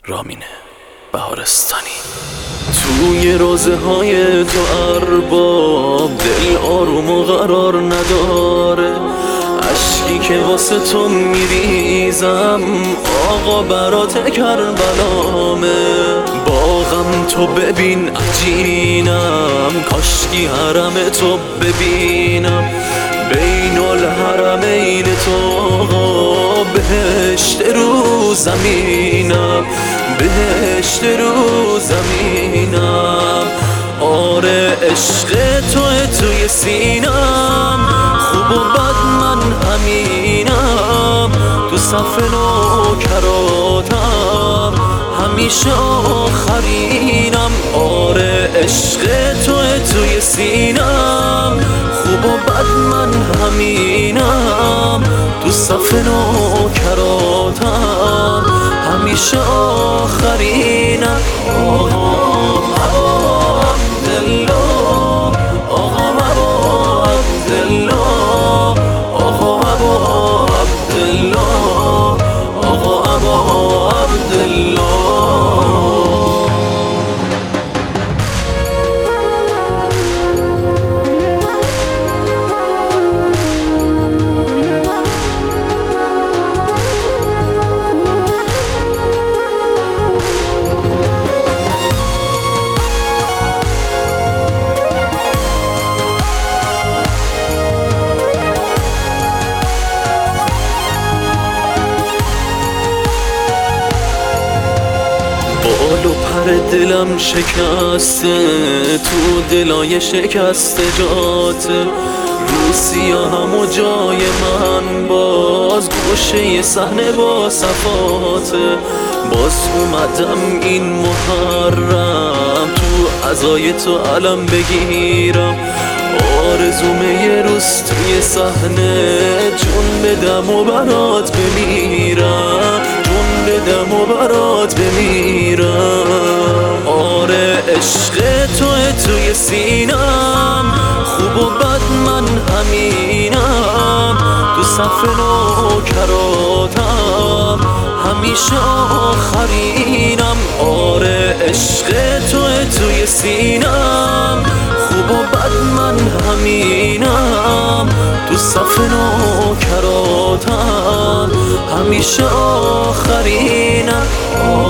رامین بهارستانی. توی روزه های تو ارباب دل آروم و قرار نداره، اشکی که واسه تو میریزم آقا برات کربلامه. با غم تو ببین عجینم، کاشکی حرم تو ببینم، بین الحرمین تو آقا بهشت رو زمینم، بهشت رو زمینم. آره عشق توی سینم، خوب و بد من همینم، تو صف نوکراتم همیشه آخرینم. آره عشق توی سینم، خوب و بد من همینم، تو صف نوکراتم همیشه آخرینم. بال و پر دلم شکسته، تو دلای شکسته جاته، رو سیاهم و جای من باز گوشه صحنه با صفاته. باز اومدم این محرم تو عزای تو علم بگیرم، آرزومه یه روز توی صحنه جون بدم و برات بمیرم، جون بدم و برات بمیرم. آره عشق توی سینم، خوب و بد من همینم، تو صف نوکراتم همیشه آخرینم. آره عشق توی سینم، خوب و بد من همینم، تو صف نوکراتم همیشه آخرینم.